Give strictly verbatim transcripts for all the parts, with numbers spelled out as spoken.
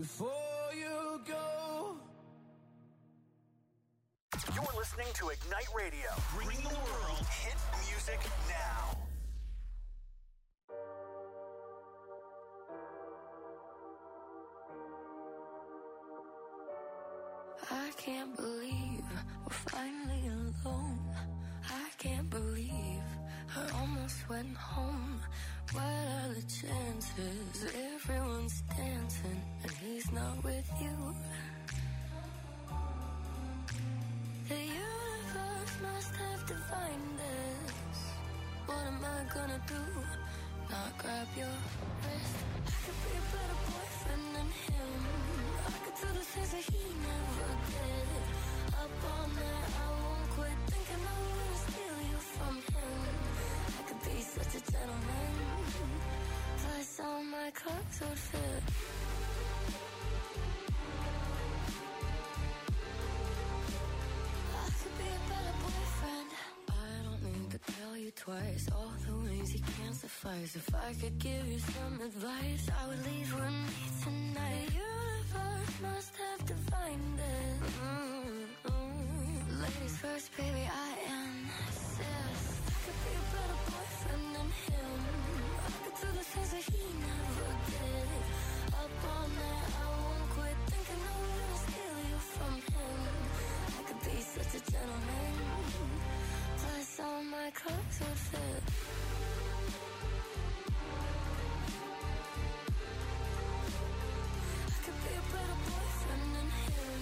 before you go. You're listening to Ignite Radio, bringing the world hit music now. I can't believe we're finally alone. I can't believe I almost went home. What are the chances? Everyone's dancing and he's not with you. The universe must have divined this. What am I gonna do? Not grab your wrist. I could be a better boyfriend than him. I could do the things that he never did. Up all night, I won't quit thinking I'm gonna steal you from him. I could be such a gentleman. Plus all my clothes would fit. I could be a better boyfriend. I don't need to tell you twice all the ways you can't suffice. If I could give you some advice, I would leave with me tonight. The universe must have divined it. Mm-hmm. Ladies first, baby, I insist. I could be a better boyfriend than him. I could do the things that he never did. Up all night, I won't quit thinking I'm gonna steal you from him. I could be such a gentleman. Plus all my clothes would fit. I could be a better boyfriend than him.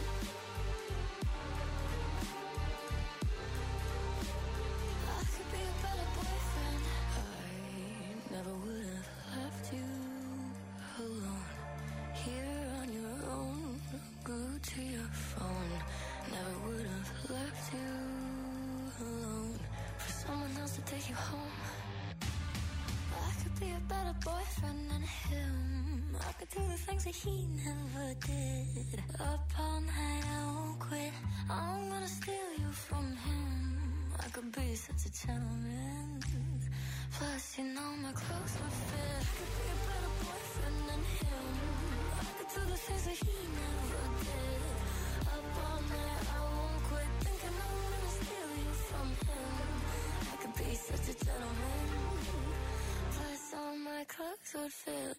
I could be a better boyfriend. I never would have left you alone. Here on your own, glued to your phone. Never would have left you alone for someone else to take you home. I could be a better boyfriend than him. I could do the things that he never did. Up all night, I won't quit. I'm gonna steal you from him. I could be such a gentleman. Plus, you know my clothes would fit. I could be a better boyfriend than him. I could do the things that he never did. Up all night, I won't quit thinking I'm gonna steal you from him. I could be such a gentleman. Plus, all my clothes would fit.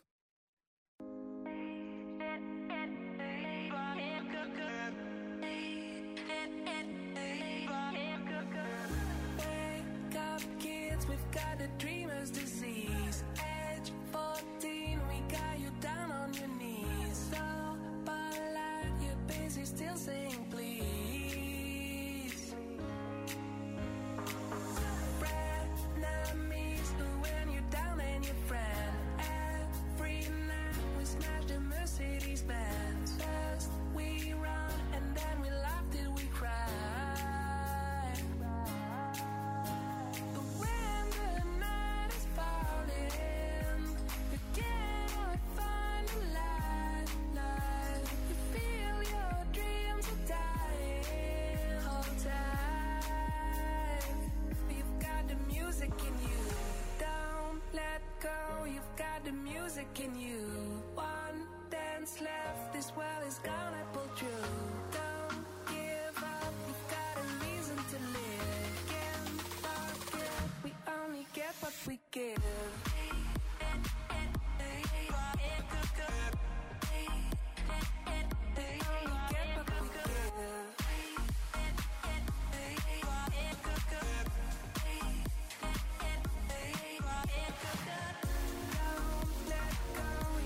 Wake up, kids, we've got the dreamer's disease. Age fourteen, we got you down on your knees. So polite, you're busy still saying please. Frenemies, when you're down and your friend. Every night we smash the Mercedes Benz. First we run and then we laugh till we cry. But when the night is falling, we cannot find a light, light. You feel your dreams are dying. Hold tight. You've got the music in you. Don't let go. You've got the music in you. One dance left. This world is gonna pull through. Don't give up. You've got a reason to live. Can't forget. We only get what we give. Don't let go.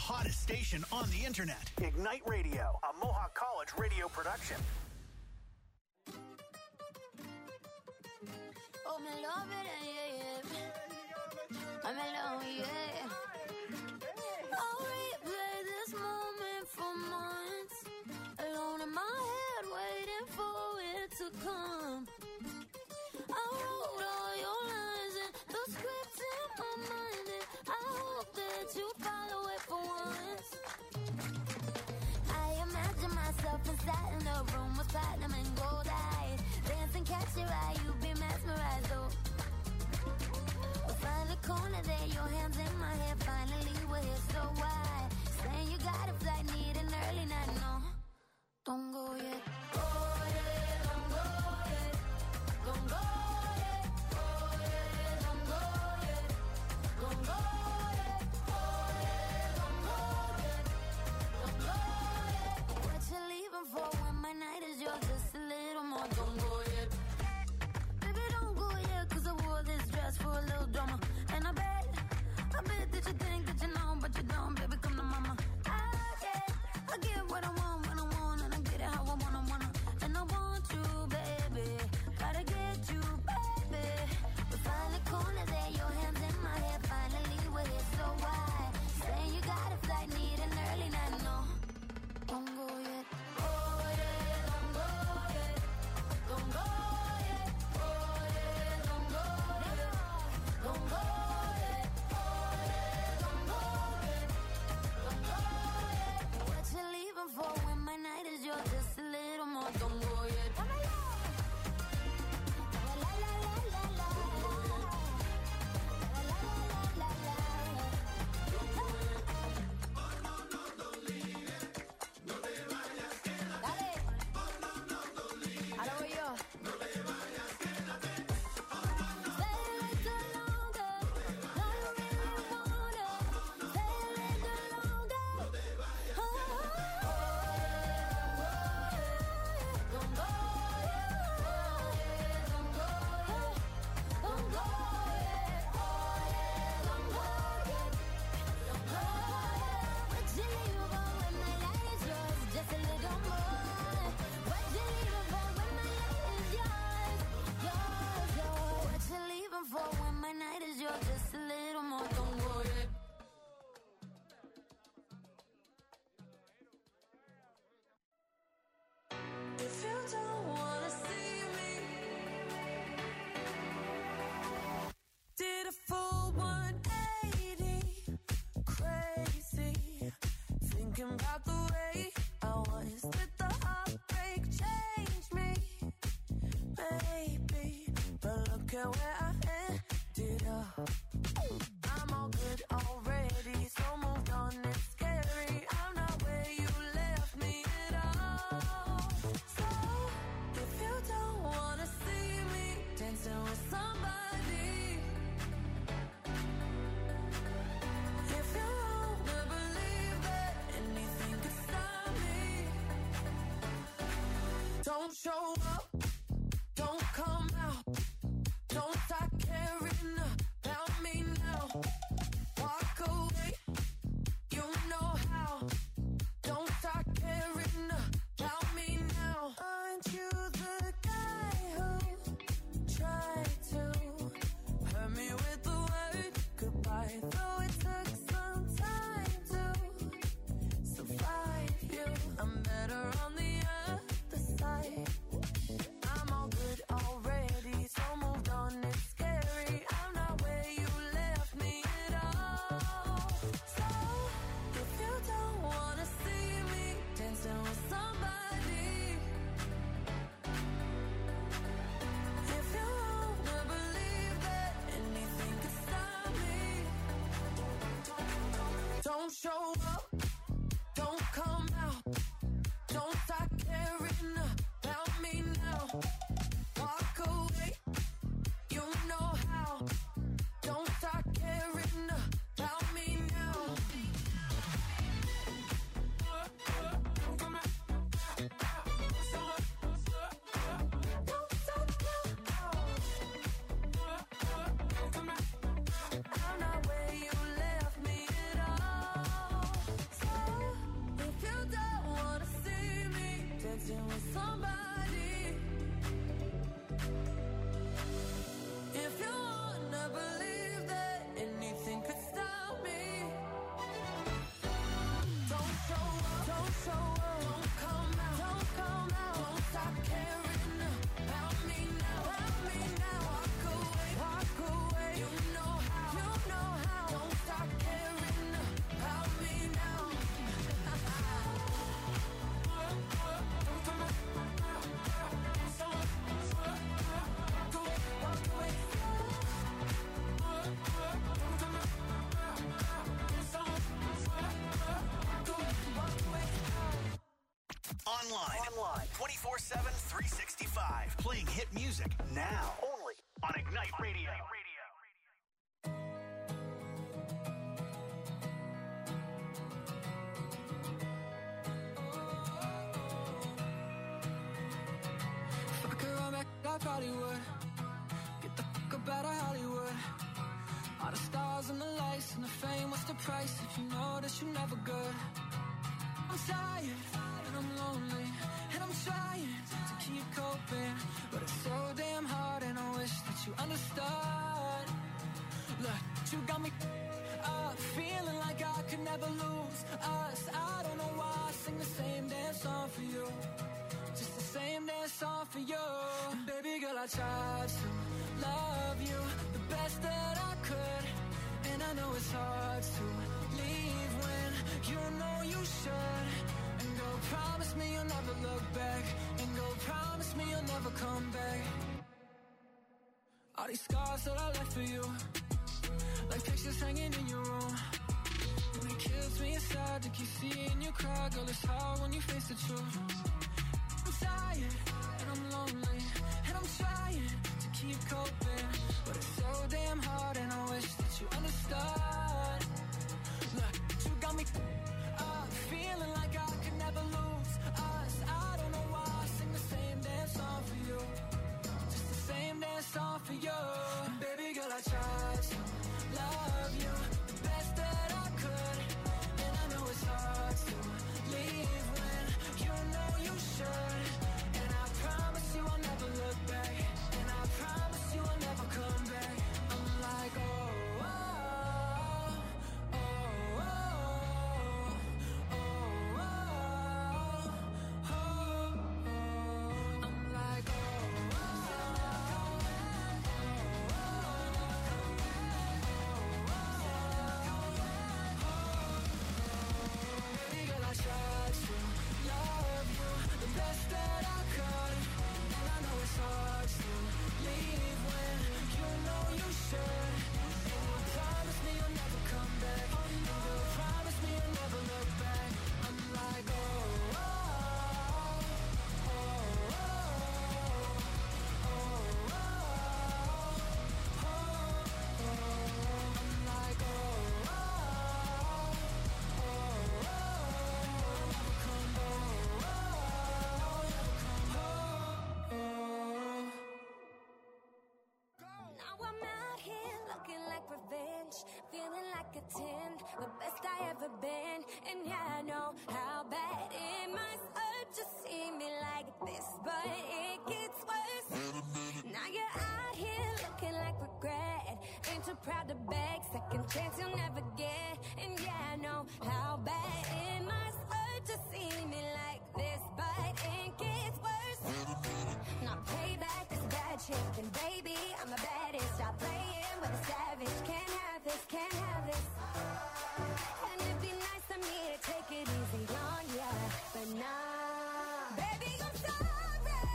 hottest station on the internet. Ignite Radio, a Mohawk College radio production. Oh, me love it, yeah, yeah. I'm alone, yeah. I'll replay this moment for months. Alone in my head, waiting for it to come. I wrote all your lines and the script in my mind, and I hope that you follow it for once. I imagine myself inside in a room with platinum and gold eyes. Dance and catch your eye, you be mesmerized, oh. We'll find a corner there, your hands in my hair. Finally we're here, so why? Saying you got a flight, need an early night, no. Don't go yet. Oh yeah, don't go yet. Don't go yet. Oh yeah, don't go yet. Don't go yet. Oh yeah, don't go yet. Don't go yet. What you leaving for when my night is yours? Just a little more. Don't go yet. Baby, don't go yet, 'cause I wore this dress for a little drama. And I bet, I bet that you think that you know, but you don't. Baby, come to mama. I get, I get what I want when I want, and I get it how I wanna, wanna. And I want you, baby. Gotta get you, baby. We find a corner there, your hands in my hair. Finally we're here, so why? Saying you got a flight, need an early night, no. Don't go yet. Oh yeah, don't go yet. Don't go yet. Oh yeah, don't go yet. Don't go yet. Oh yeah, don't go yet. Don't go yet. What you leaving for when my night is yours? Just a little more. Don't go yet. La la la la la la. La la la la la la. Dale. Ahora voy yo. Stay a little longer. No, you really wanna. Stay a little longer. Oh, don't go yet. Don't go yet. Don't go yet. Oh yeah, don't go yet. Don't go yet. What you leaving for when my light is yours? Just a little more. What you leaving for when my light is yours? Yours, yours. What you leaving for when my night is yours? Just a little more. Don't go yet. If you don't wanna see me, did a full one eighty, crazy, thinking about the way I was. Did the heartbreak change me? Maybe, but look at where I ended up. I'm all good already, so moved on, it's scary. I'm not where you left me at all. So, if you don't wanna see me dancing with somebody, if you wanna believe that anything could stop me, don't show up, don't come out, don't talk somebody. If you wanna believe that anything could stop me, don't show up, don't show up, don't come out, don't come out, don't stop caring about me now, about me now. Walk away, walk away. You know how, you know how. Don't stop caring about me now. Online. Online. twenty-four seven, three sixty-five. Playing hit music now. Only on Ignite Radio. If I could run back, I probably would. Get the fuck up out of Hollywood. All the stars and the lights and the fame, what's the price if you know that you're never good? I'm tired and I'm lonely and I'm trying to keep coping, but it's so damn hard and I wish that you understood. Look, you got me up, feeling like I could never lose us. I don't know why I sing the same damn song for you, just the same damn song for you. And baby girl, I tried to love you the best that I could, and I know it's hard to leave when you know you should. And go promise me you'll never look back, and go promise me you'll never come back. All these scars that I left for you, like pictures hanging in your room, and it kills me inside to keep seeing you cry. Girl, it's hard when you face the truth. I'm tired and I'm lonely and I'm trying to keep coping, but it's so damn hard and I wish that you understood. Look, you got me up, feeling like I could never lose us. I don't know why I sing the same damn song for you, just the same damn song for you. And baby girl, I tried to love you the best that I could, and I know it's hard to leave when you know you should. And I promise you I'll never look back, and I promise you I'll never come back. I'm like, oh, oh, oh, oh, oh, oh, oh, oh. I'm like, oh, oh, baby girl, I tried to love you the best that I could, and I know it's hard to leave when you know you should. And you promise me you'll never come back, and you promise me you'll never look back. I'm like, oh, oh, oh, oh, oh, oh, oh, oh. I'm like, oh, oh, oh, oh, never come back, oh, never come back. Now I'm out here looking like revenge, feeling like a ten, the best I ever been. And yeah, I know how bad it must hurt to see me like this, but it gets worse. Now you're out here looking like regret, ain't too proud to beg, second chance you'll never get. And yeah, I know how bad it must hurt to see me like this, but it gets worse. Now payback is bad shit, and baby, I'm the baddest. Stop playing with a savage, can't have this, can't have this. And it'd be nice of me to take it easy on ya, but nah. Baby, I'm sorry.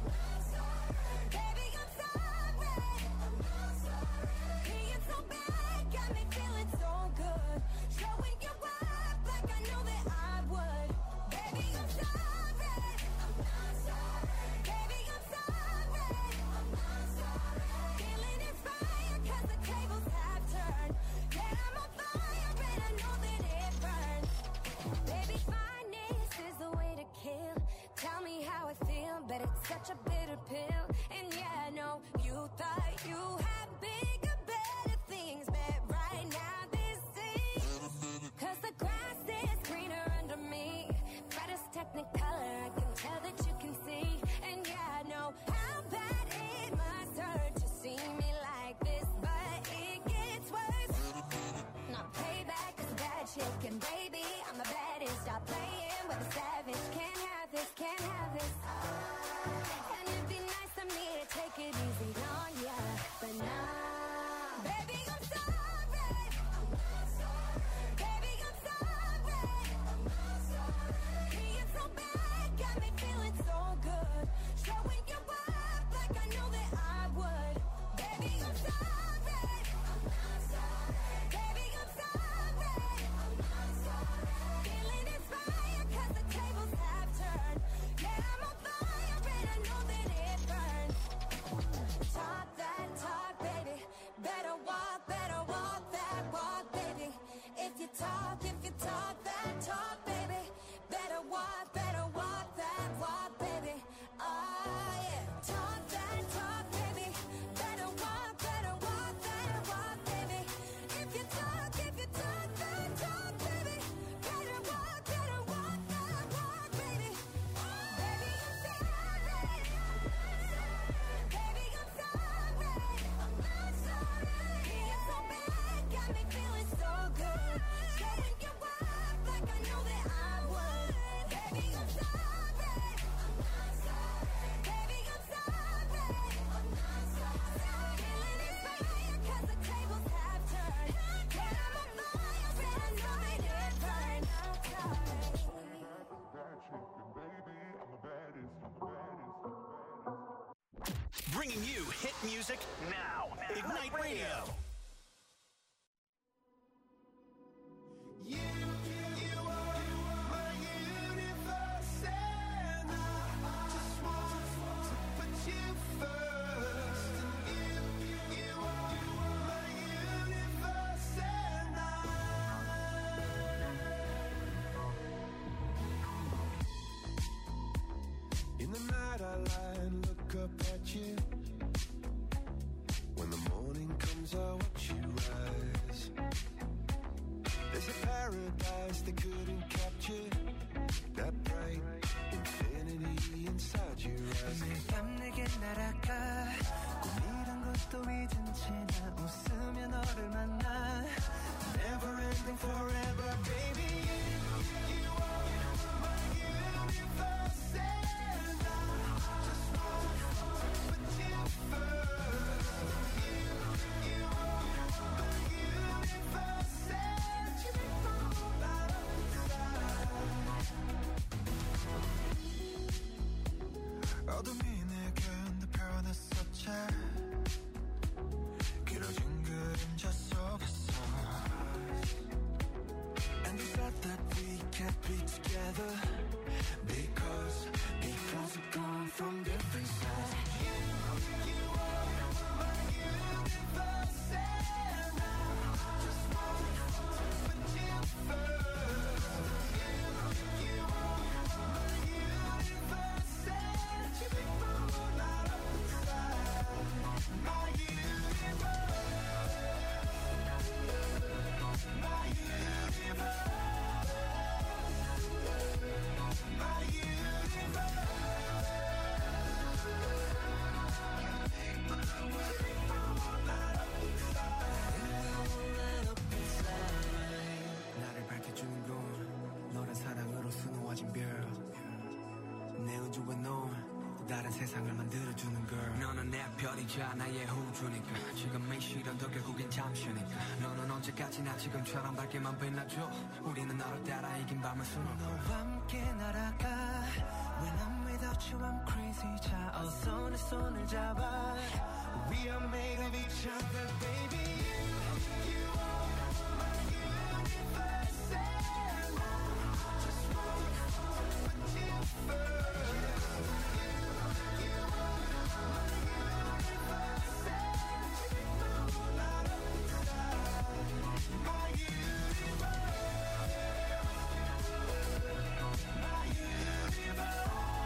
Baby, I'm sorry. Being so bad got me feeling so good, showing you up like I know that I would. Baby, I'm sorry. Baby, I'm sorry. Feeling inspired 'cause the tables have turned. Yeah, I'm on fire and I know that it burns. Baby, fineness is the way to kill. Tell me how I feel, but it's such a bitter pill. And yeah, I know you thought you had bigger, better things, but right now this is 'cause the grass is greener under me. Brightest technicolor, I can tell that you can see. Bringing you hit music now. Ignite Radio. You, you are my universe, and I just want to put you first. And you, you are my universe, and I. In the night I lie and look up at you. When the morning comes, I watch you rise. There's a paradise they couldn't capture. That bright infinity inside your eyes. 매일 밤 내게 날아가. 꿈이란 것도 잊은 채 나 웃으며 너를 만나. Never ending forever, baby. You are my universe, and I just want to put you first. You, you are my universe, and you make my whole life inside. 어둠이 내게 내 변했었지. 길어진 그림자 속에서. And you said that we can't be together because because we've gone from different sides. You, you are my universe, and I just want to put you first. You, you are my universe, and you make my whole light up inside. My universe, my universe. 나를 밝혀주는 건 너란 사랑으로 수놓아진 별. 내 우주에 넌 또 다른 세상을 만들어주는 걸. 너는 내 별이자 나의 우주니까. 지금 이 시련도 결국엔 잠시니까. 너는 언제까지나 지금처럼 밝게만 빛나줘. 우리는 너를 따라 이긴 밤을 수놓아. 너와 함께 날아가. When I'm without you I'm crazy. 자 어서 내 손을 잡아. We are made of each other, baby. You are my universe, and I just want to put you first. You, you are my universe, and you make my whole light up inside. My universe, my universe.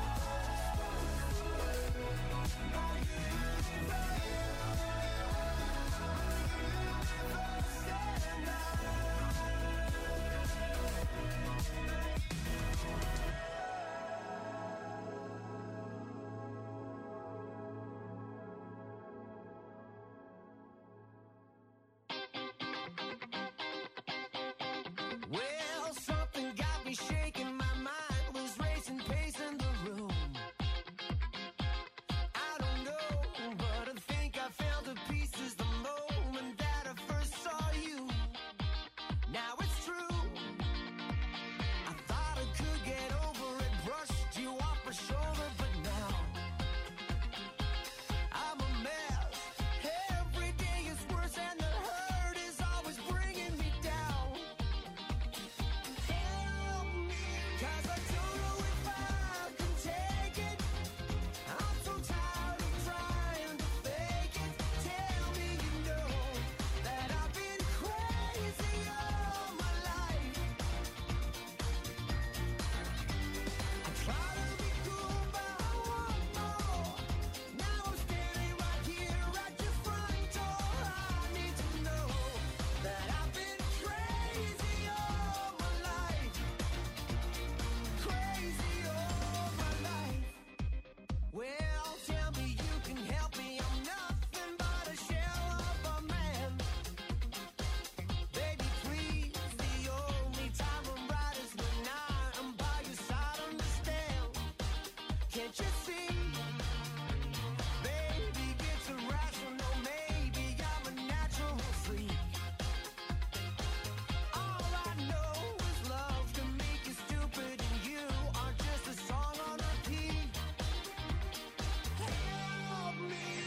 Well, something got me shaking, my mind was racing, pacing the room. I don't know, but I think I fell to pieces the moment that I first saw you. Now it's true, I thought I could get over it, brushed you off my shoulder, but now I'm a mess. Every day is worse and the hurt is always bringing me down. Help me, 'cause I don't know if I can take it. I'm so tired of trying to fake it. Tell me you know that I've been crazy all my life. I try to be cool, but I want more. Now I'm standing right here at your front door. I need to know that I've been crazy all my life. Crazy all my life. Well, tell me you can help me. I'm nothing but a shell of a man. Baby, please, the only time I'm right is when I'm by your side. Understand? Can't you see? Baby, it's irrational. Maybe I'm a natural freak. All I know is love can make you stupid, and you are just a song on repeat. Help me.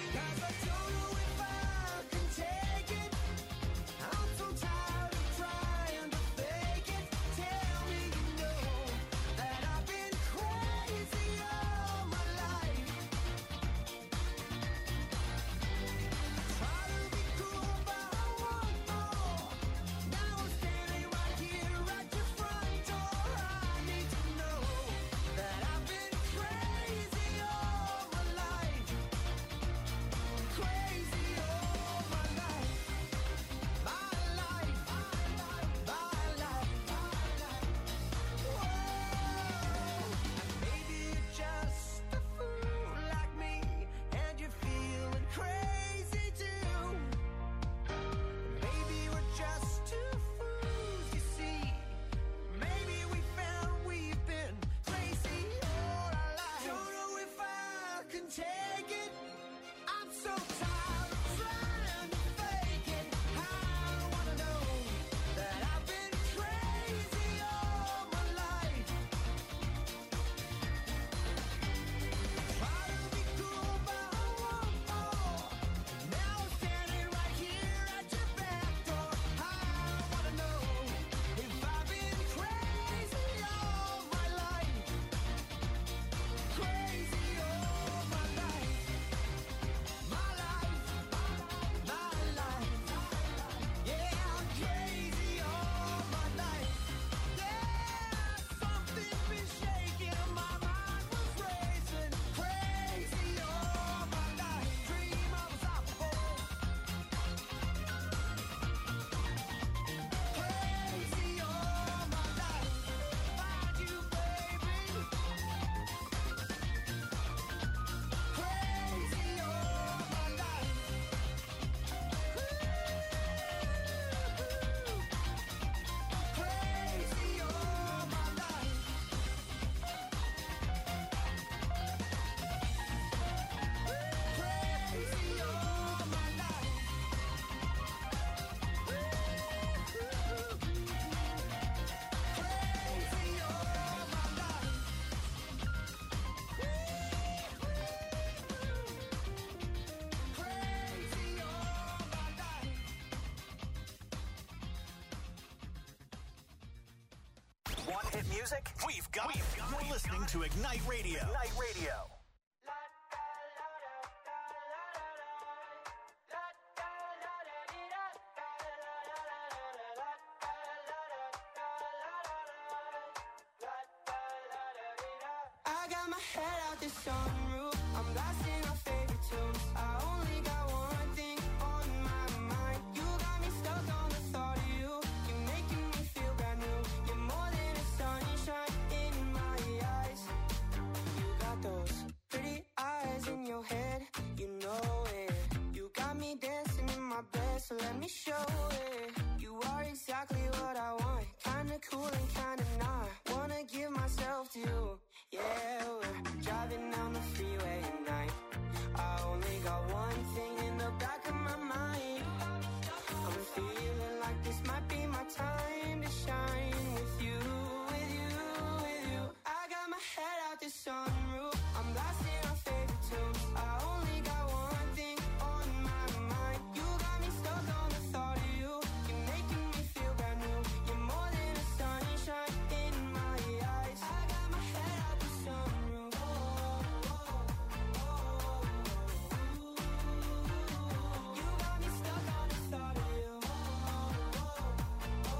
hit music? We've got it. You're listening to Ignite Radio. Ignite Radio. I got my head out the sunroof. I'm blasting our favorite tunes. I only got one thing on my mind. You got me stuck on the thought of you. You're making me feel brand new. You're more than a sunshine in my eyes. You got those pretty eyes in your head. You know it. You got me dancing in my bed, so let me show it. You are exactly what I want. Kinda cool and kinda not. Wanna give myself to you. Yeah, we're driving down the freeway at night. I only got one thing in the back of my mind. I'm feeling like this might be my time to shine with you, with you, with you. I got my head out the sunroof. I'm blasting our favorite tunes. I only got one thing on my mind. You got me stuck on the thought of you. You're making me feel brand new. You're more than a sunshine in my eyes. I got my head out the sunroof. Oh, oh, oh, oh. You got me stuck on the thought of you. Oh, oh,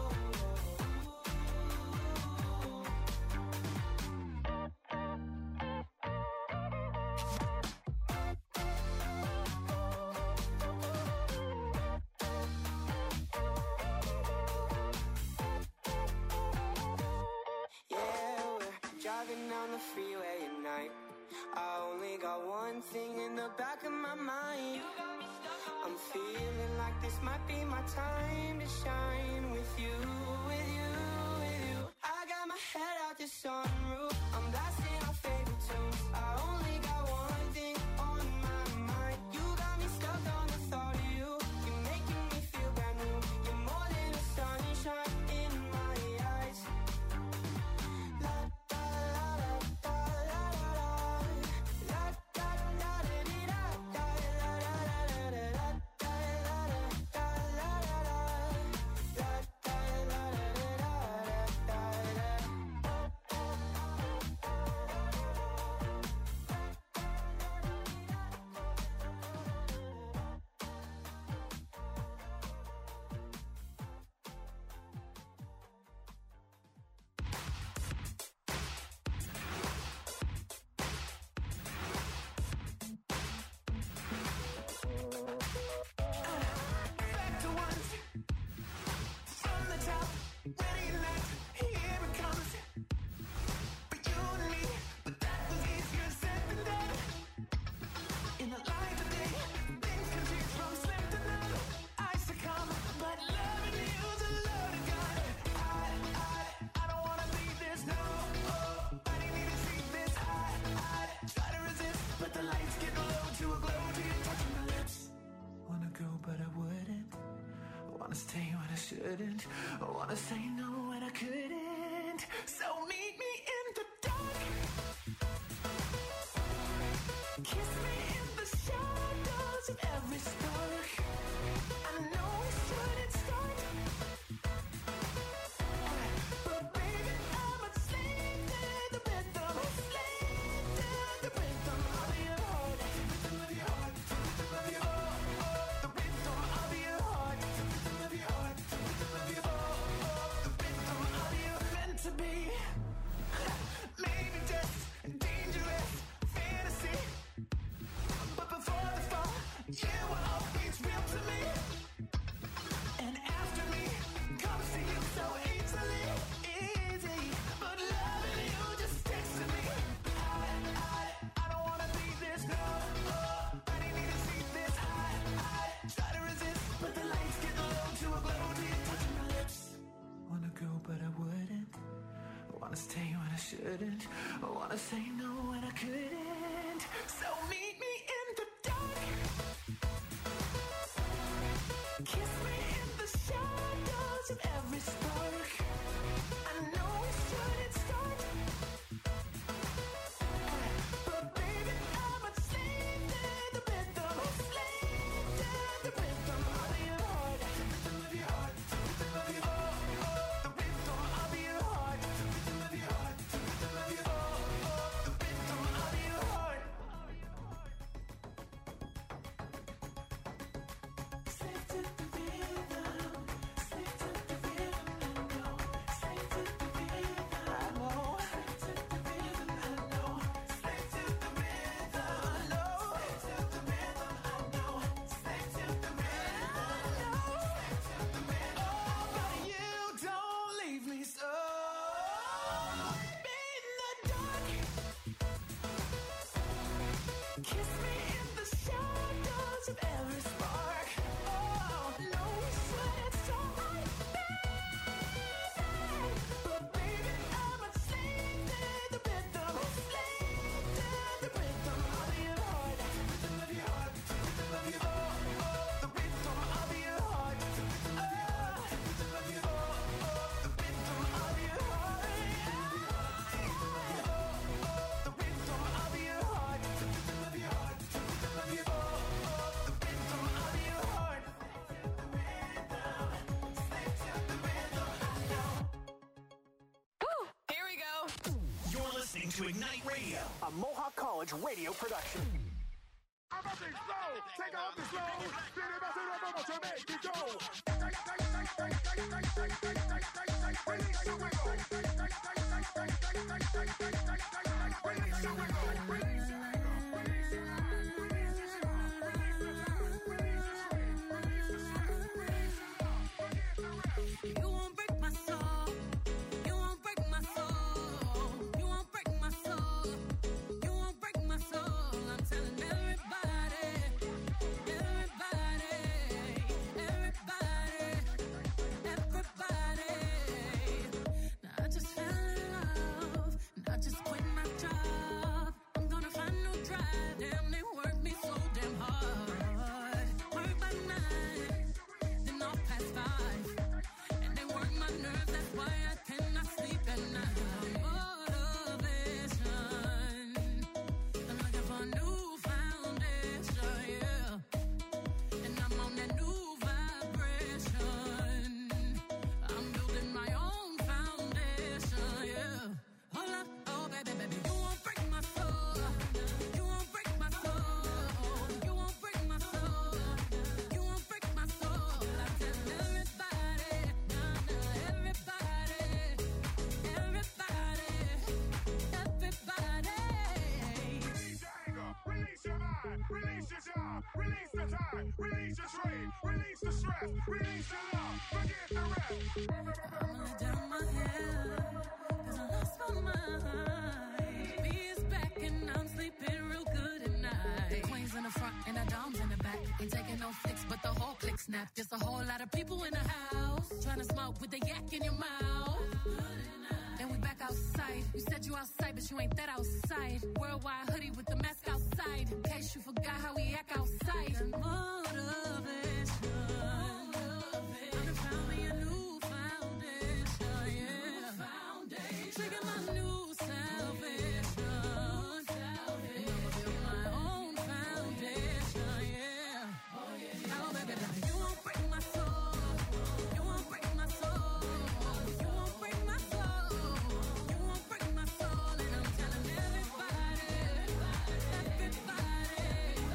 yeah, we're driving down the freeway at night. I only got one thing in the back of my mind. I'm feeling like this might be my time to shine with you, with you, with you. I got my head out the sunroof. I'm blasting our favorite tunes. I only got one thing on my mind. You got me stuck on the thought of you. You're making me feel brand new. You're more than a sunshine in my eyes. La da la la da la la la. La da da da dee da da la la la la la da la la da la la la. La da la la la da da da. Back to once, from the top, ready next, here it comes. For you and me, but that was easier said than done. In the light of day, things can change from slim to none. I succumb, but loving you's a loaded gun. I, I, I don't wanna leave this, no. Oh, I didn't need to see this. I, I try to resist, but the lights get low to a glow to you touching my lips. Wanna go, but I wouldn't. Wanna stay when I shouldn't. I wanna say no when I couldn't. So meet me in the dark. Kiss me in the shadows of every spark. I know we shouldn't start, but baby, I'm a slave to the rhythm. A slave to the rhythm of your heart. Rhythm of your heart. Rhythm of your heart. Oh, oh, the rhythm of your heart. Rhythm of your heart. Rhythm of your oh, oh, the rhythm of your meant to be. Maybe just dangerous fantasy, but before the fall, you were always real to me. And after me comes to you so easily, easy. But loving you just takes to me. I, I, I don't wanna be this, no. Oh, I didn't need to see this. I, I try to resist, but the lights get low to a glow to you touching my lips. Wanna go, but I wouldn't. Wanna stay when I shouldn't. I wanna say no when I couldn't. So meet me in the dark. Kiss me in the shadows of every spark. I know we shouldn't start, but baby, I'm a slave to the rhythm. A slave to the rhythm of your heart. Rhythm of your heart. Rhythm of your oh, oh, the rhythm of your heart. to Ignite Radio, a Mohawk College radio production. I'm up and slow, take off the slow, then it must have to make it go. Release your wiggle. Release your wiggle. Release your You won't break my soul. You won't break my soul. You won't break my soul. You won't break my soul. I'm telling everybody, everybody, everybody, everybody. Now I just fell in love, and I just quit my job. I'm gonna find no drive. Damn, they work me so damn hard. Work by nine, then off past five. They work my nerves, that's why I cannot sleep at night. Motivation, I'm looking for a new foundation, yeah. And I'm on that new vibration. I'm building my own foundation, yeah. Hold up, oh baby, baby, you won't break my soul. You won't break my soul. You won't break my soul. You won't break my soul. I tell everybody. Everybody, everybody, everybody. Release your anger, release your mind, release your job, release the time, release your dream, release the stress, release your love, forget the rest. I'm gonna down my head, cause I lost my mind. B is back and I'm sleeping real good at night. The queen's in the front and the dom's in the back. Ain't taking no flicks, but the whole click snap. There's a whole lot of people in the house trying to smoke with the yak in your mouth. Then we back outside. You said you outside, but you ain't that outside. Worldwide hoodie with the mask outside. In case you forgot how we act outside. Motivation. I done found me a new foundation, yeah. Trigger my new salvation. And I'ma build my own foundation, yeah. Oh, baby, baby, you won't break my soul. You won't break my soul. You won't break my soul. You won't break my soul. And I'm telling everybody, everybody,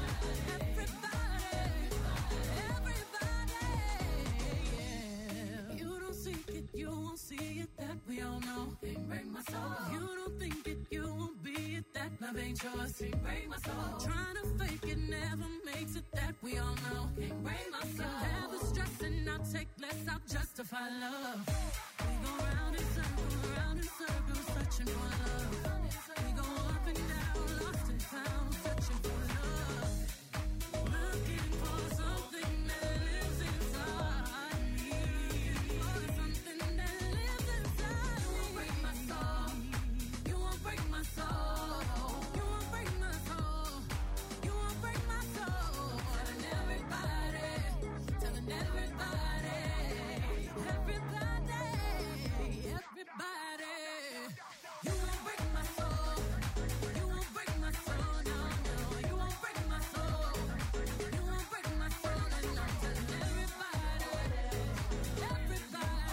everybody, everybody, yeah. You don't seek it, you won't see it, that we all know. Can't break my soul. You don't think it, you won't be it, that love ain't yours. Can't break my soul. Trying to fake it never makes it, that we all know. Can't break my soul. Have the stress and I'll take less, I'll justify love. We go round in circles, round in circles, searching for love. We go up and down, lost and found, searching for love. Looking for something that lives inside me. For something that lives inside me. You won't break my soul. You won't break my soul. You won't break my soul. You won't break my soul. Telling everybody, telling everybody, everybody, everybody. You won't break my soul. You won't break my soul. No, no, you won't break my soul. You won't break my soul. And I'm telling everybody, everybody,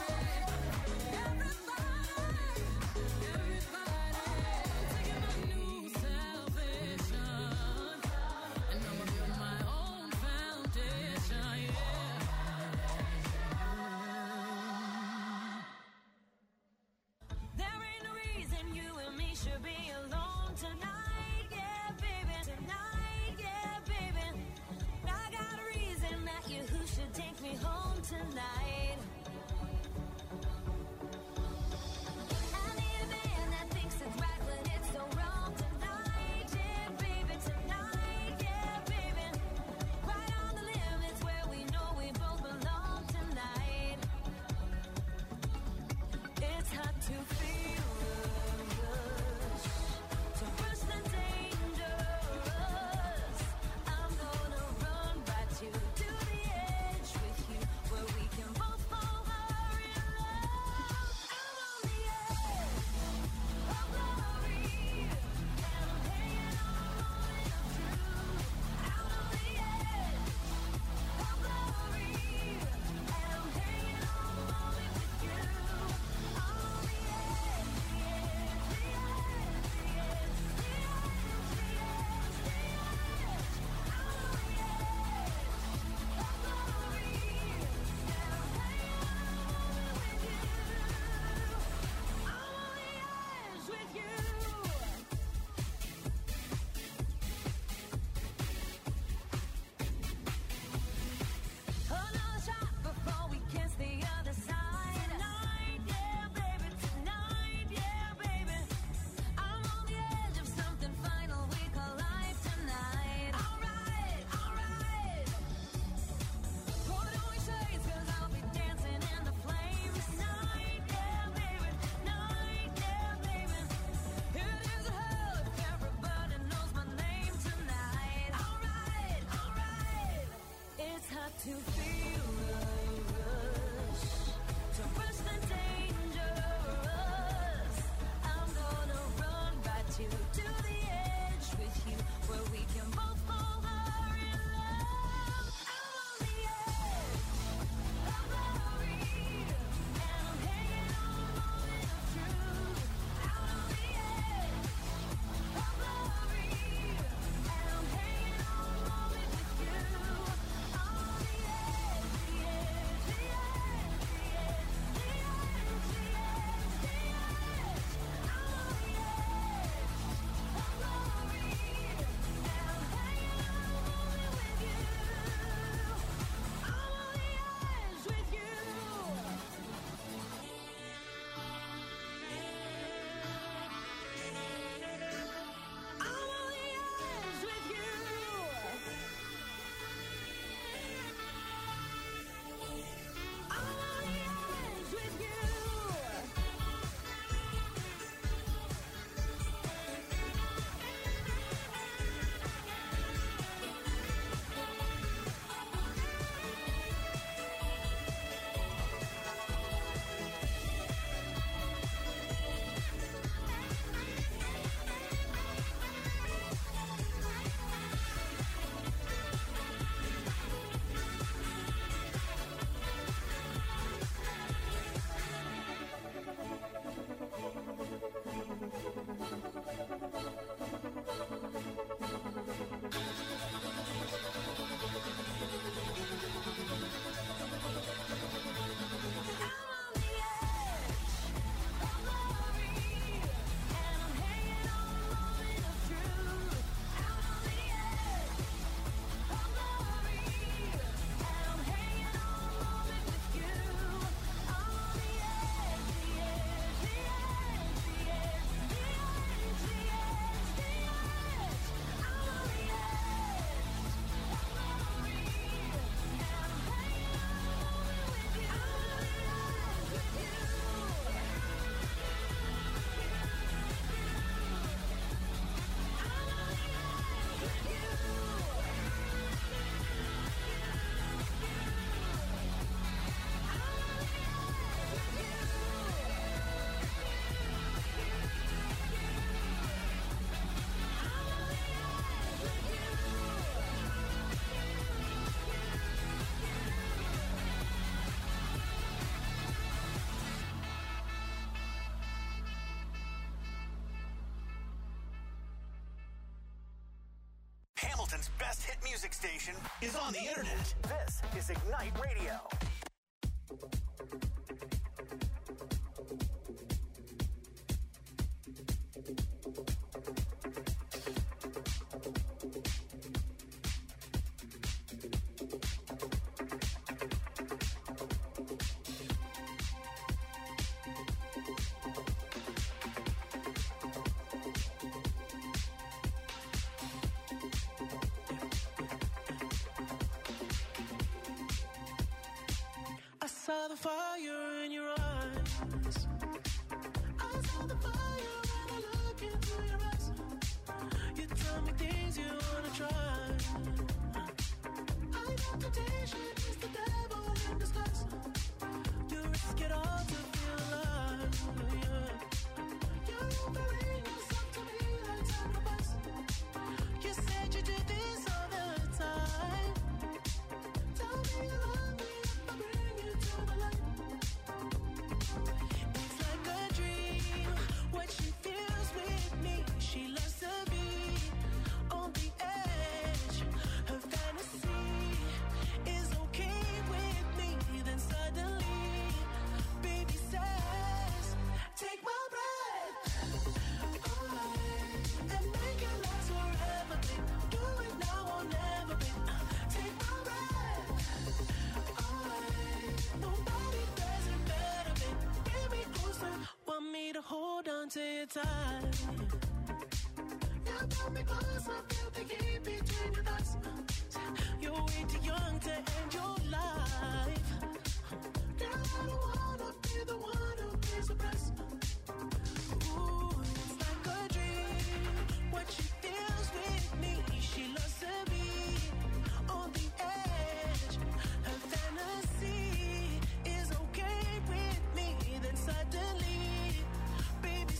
everybody, everybody. Taking my new salvation, and I'ma build my own foundation, yeah. There ain't no reason you and me should be alone tonight, yeah, baby. Tonight, yeah, baby. I got a reason that you who should take me home tonight. I need a man that thinks it's right when it's so wrong tonight, yeah, baby. Tonight, yeah, baby. Right on the limits where we know we both belong tonight. It's hard to feel the rush, to push the dangerous. I'm gonna run right to, to the edge with you, where we can best hit music station is on the internet. This is Ignite Radio. I saw the fire in your eyes. I saw the fire when I look into your eyes. You tell me things you wanna try. I know temptation is the devil in disguise. You risk it all to feel alive. Yeah. You're offering yourself to me like sacrifice. You said you do this all the time. Tell me you love me if I bring you to the light. It's like a dream, what she feels with me. She loves to be on the edge. Her fantasy is okay with me. Then suddenly, baby says, take my breath away and make it last forever. Babe. Do it now or never, babe. Take my breath away. Nobody does it better, babe. Bring me closer. Want me to hold on to your tight. You pull me close, I feel the heat between your thighs. You're way too young to end your life. Girl, I don't wanna be the one who pays the price. Ooh, it's like a dream, what she feels with me. She loves to be on the edge. Her fantasy is okay with me. Then suddenly, baby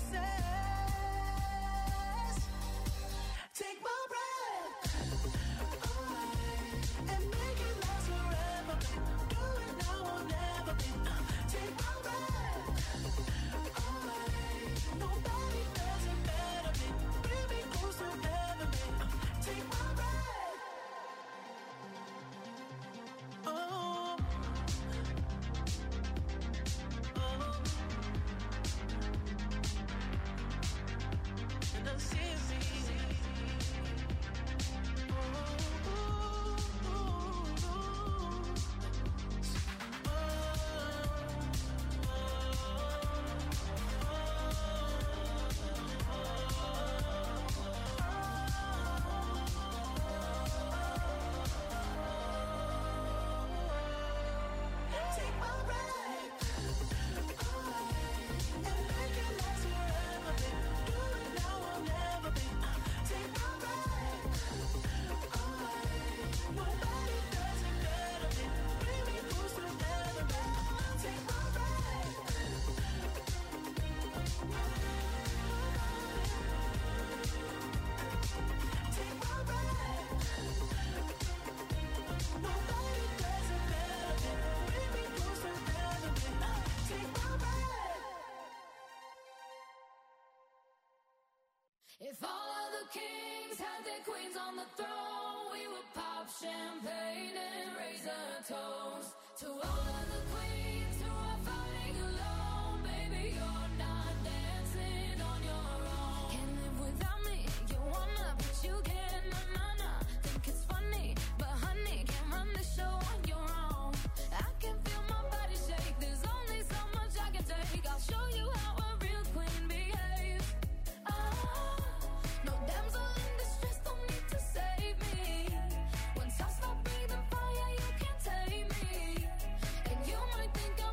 says, take my breath away and make it last forever. Do it now or never, babe. Take my breath away. Nobody does it better, babe. Bring me closer ever, babe. Take my breath. Oh, oh, and I see me. Take my breath away and make it last forever, babe. Do it now or never, babe. Take my breath away. Nobody does it better, babe. Bring me closer ever, babe. Take my breath. Take my breath. Nobody does it better, babe. Bring me closer ever, babe. Take my breath. If all of the kings had their queens on the throne, we would pop champagne and raise a toast to all of the queens who are fighting alone. Baby, you're not dancing on your own. Can't live without me, you wanna, but you can't. Na na na, think it's funny, but honey, can't run the show on your own. I can feel my body shake. There's only so much I can take. I'll show you how a real queen behaves. Ah, no damsel in distress, don't need to save me. Once I stop breathing fire, you can't take me. And you might think I'm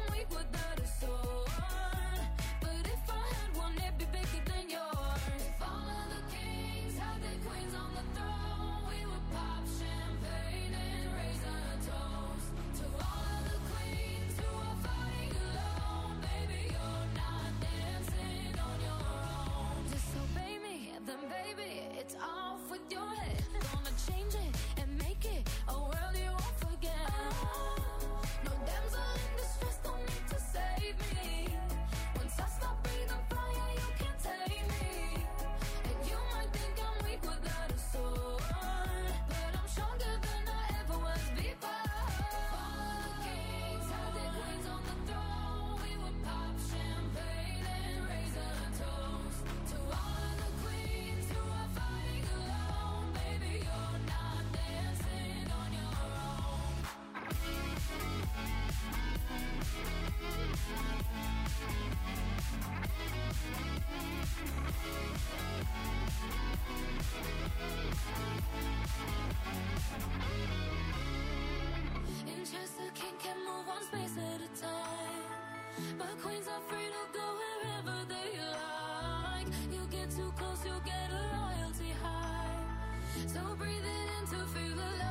So breathe it in to feel the love.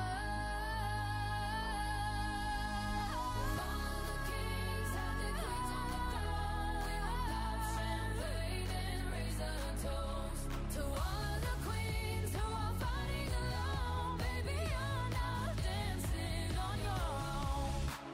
Follow the kings, have the queens on the throne. We will pop champagne and raise a toast to all of the queens who are fighting alone. Baby, you're not dancing on your own.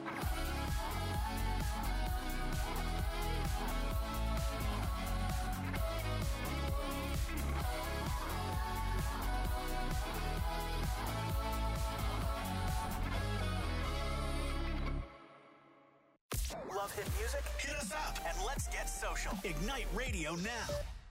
Love hit music? Hit us up and let's get social. Ignite Radio now.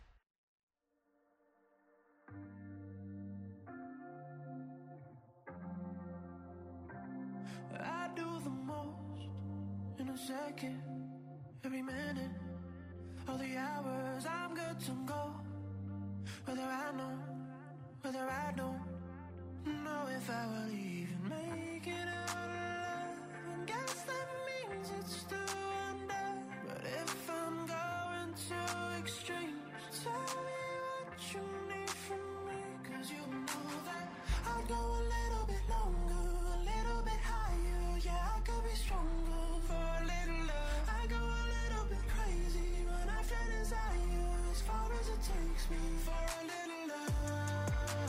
I do the most in a second, every minute, all the hours I'm good to go. Whether I know, whether I don't know if I will even make it out alive. And guess that means it's still under. But if I'm going to extremes, tell me what you need from me. Cause you know that I'd go a little bit longer, a little bit higher. Yeah, I could be stronger for a little love. I go a little bit crazy when I feel desire, as far as it takes me for a little love.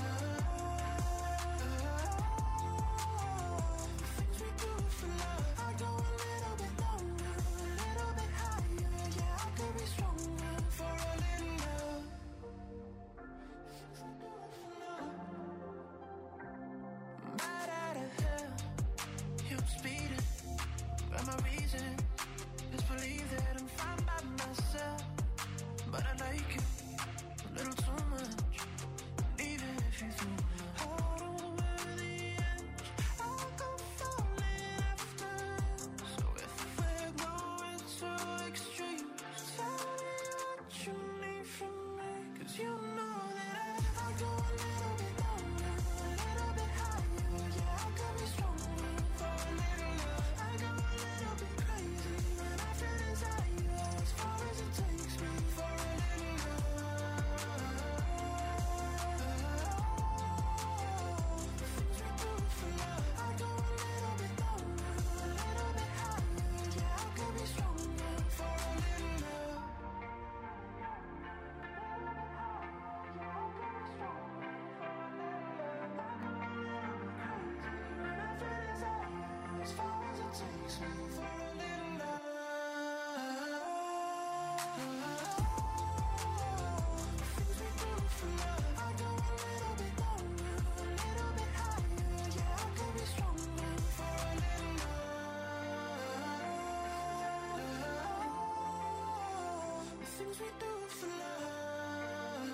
The things we do for love. I go a little bit longer, a little bit higher. Yeah, I could be stronger for a little love. Bad out of hell, yeah, I'm speeding. But my reason is believe that I'm fine by myself. But I like it a little too much. Even if you threw my heart over the edge, I'll go falling after. So if we're going to extremes, tell me what you need from me. Cause you know that I, I go a little bit longer, a little bit higher. Yeah, I could be stronger for a little love. I go a little bit crazy when I feel desire, as far as it takes me for a little love. The things we do for love. I go a little bit longer, a little bit higher. Yeah, I could be stronger for a little love. As far as it takes me for a little love. The things we do for love. I go a little bit longer, a little bit higher. Yeah, I could be stronger for a little love. The things we do for love.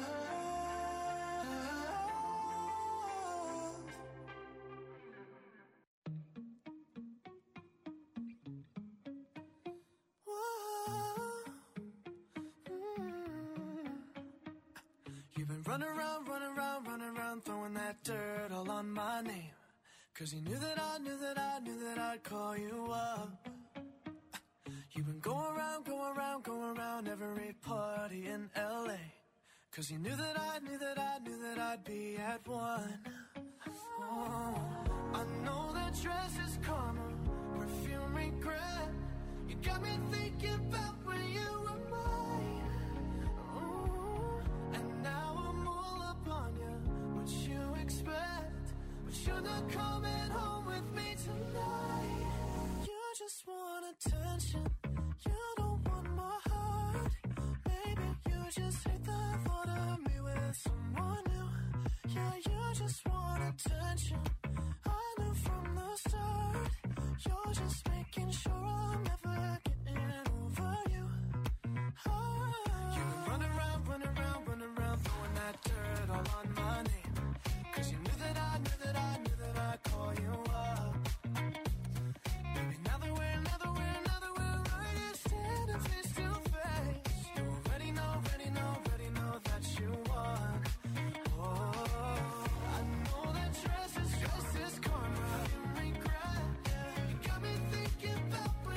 You've been running around, running around, running around, throwing that dirt all on my name. Cause you knew that I knew that I knew that I'd call you up. You've been going around, going around, going around every party in L A. Cause you knew that I knew that I knew that I'd be at one. Oh, I know that dress is karma, perfume regret. You got me thinking about when you were mine. Oh, and now I'm all up on you. What you expect? But you're not coming home with me tonight. You just want attention. You don't want my heart. Maybe you just hate the thought of me with someone new. Yeah, you just want attention. I knew from the start. You're just making sure I'm never getting over you. Oh. You run around, run around, run around, throwing that dirt all on my name. Cause you knew that I knew that I knew that I'd call you up. Baby, now that we're, now that we're, now that we're right here standing face to face, you already know, already know, already know that you won. Oh, I know that dress is, dress is karma, regret. You got me thinking about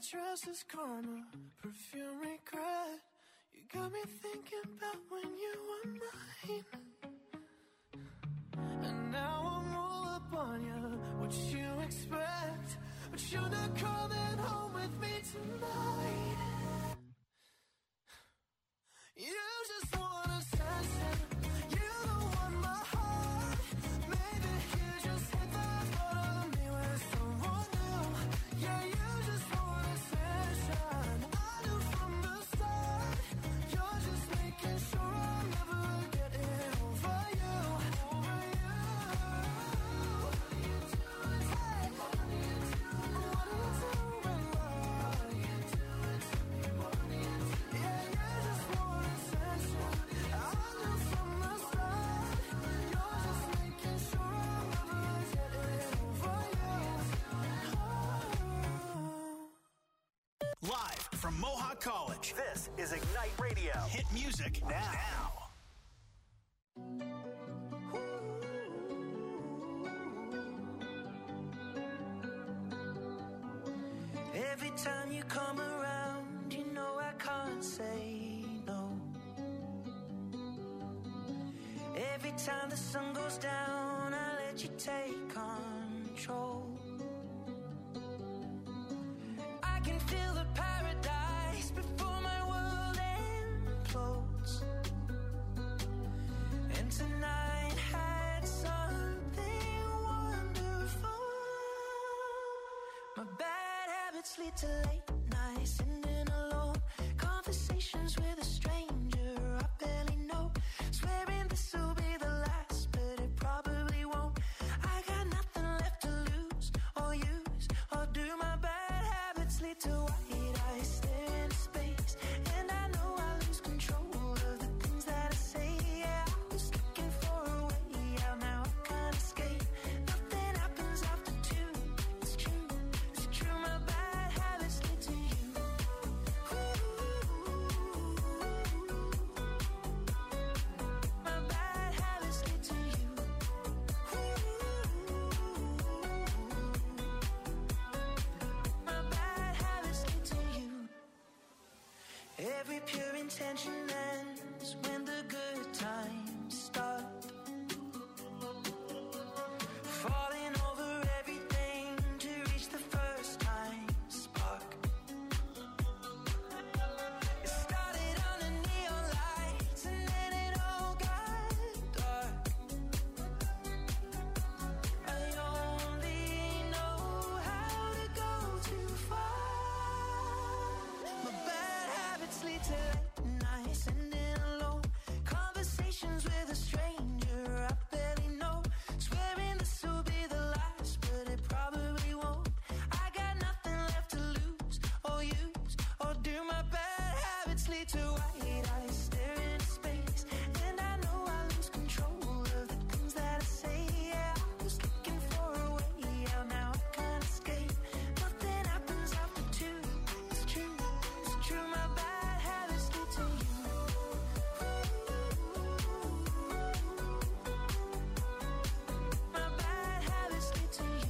trust is karma, perfume regret. You got me thinking about when you were mine. And now I'm all up on you, what you expect. But you're not coming home with me tonight. You just want attention, you don't want my heart. Maybe you just hit the thought of me with someone new. Yeah, you just want attention. I knew from the start, you're just making sure I'm never getting over you. Over you. What are you doing? Hey, what are you doing? What are you doing? What are you doing to me? What are you doing? Yeah, you just want attention. I knew from the start, you're just making sure I'm never getting over you. Oh. Live from Mohawk College, this is Ignite Radio. Hit music now. Every time you come around, you know I can't say no. Every time the sun goes down, I let you take control. I can feel the paradise before my world implodes. And tonight had something wonderful. My bad habits lead to late nights, sitting alone. Conversations with a stranger I barely know. Swearing this will be the last, but it probably won't. I got nothing left to lose or use or do. My bad habits lead to white eyes stare into space. And I know I lose control of the things that I say. Yeah, I was looking for a way out, now I can't escape. Nothing happens after two. It's true, it's true. My bad habits lead to you. My bad habits lead to you. My bad habits lead to you. Every pure intention ends when the good times start. Falling over everything to reach the first time spark. It started on the neon lights and then it all got dark. I only know how to go too far. My bad habits lead to late nights, sitting alone. Conversations with a stranger I barely know. Swearing this will be the last, but it probably won't. I got nothing left to lose or use or do. My bad habits lead to white eyes stare into space. And I know I lose control of the things that I say. Yeah, I was looking for a way out, now I can't escape. Nothing happens after two. It's true, it's true. My bad habits lead to you. My bad habits lead to you.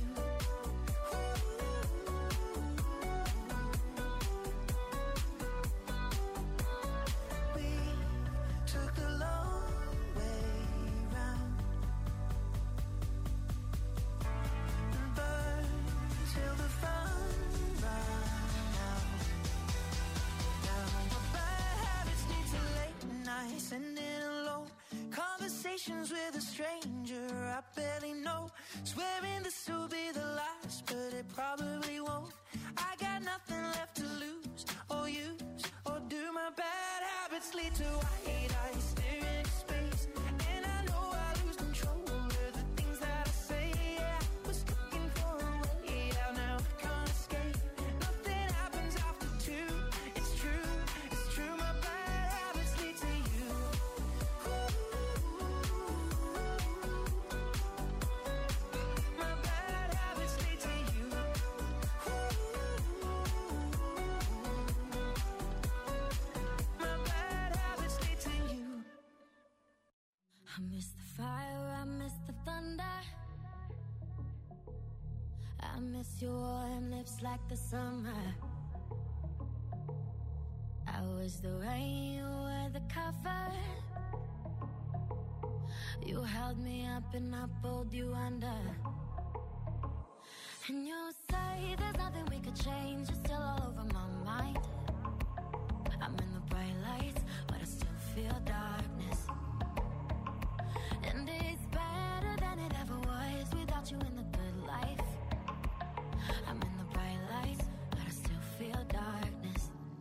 We took the long way round and burned till the fun ran out. Now my bad habits lead to late nights, sitting alone. Conversations with a stranger I barely know. Swearing this will be the last, but it probably won't. I got nothing left to lose or use or do. My bad habits lead to white eyes stare into space. And I know I lose control of the things that I say. Yeah, I was looking for a way out, now I can't escape. Nothing happens after two. It's true, it's true. My bad habits lead to you. My bad habits lead to you. My bad habits lead to you. I miss the fire, I miss the thunder. I miss your warm lips like the summer. was the rain, you were the cover. You held me up and I pulled you under. And you say there's nothing we could change, you're still all over my mind. I'm in the bright lights, but I still feel darkness. And it's better than it ever was without you in the good life. I'm in the bright lights, but I still feel darkness.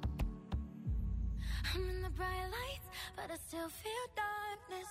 I'm in the bright lights, but I still feel darkness.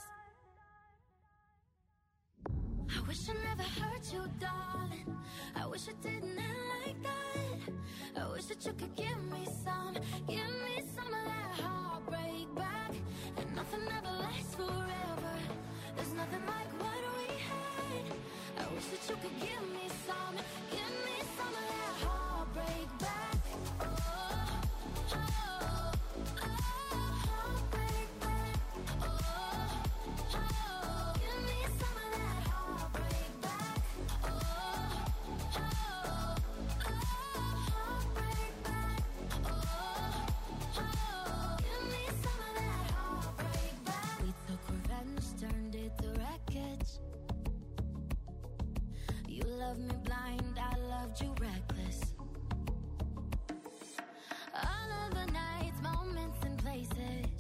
I wish I never hurt you, darling. I wish I didn't end like that. I wish that you could give me some, give me some of that heartbreak back. And nothing ever lasts forever. There's nothing like what we had. I wish that you could give me some, give me some of that heartbreak back. Oh, oh, oh, heartbreak back. Oh, oh, give me some of that heartbreak back. Oh, oh, oh, heartbreak back. Oh, oh, give me some of that heartbreak back. We took revenge, turned it to wreckage. You loved me blind, I loved you reckless. All of the nights, moments and places.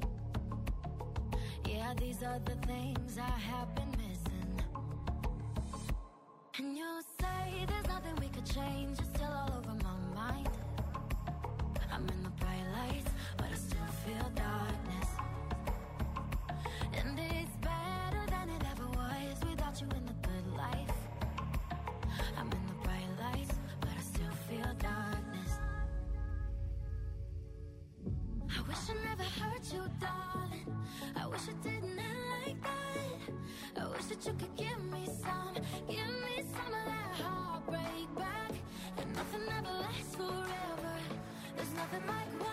Yeah, these are the things I have been missing. And you say there's nothing we could change, it's still all over my mind. I'm in the bright lights, but I still feel darkness. And it's better than it ever was without you in the good life. I'm in the bright lights, but I still feel darkness. I wish I never hurt you, darling. I wish I didn't end like that. I wish that you could give me some, give me some of that heartbreak back. And nothing ever lasts forever. There's nothing like what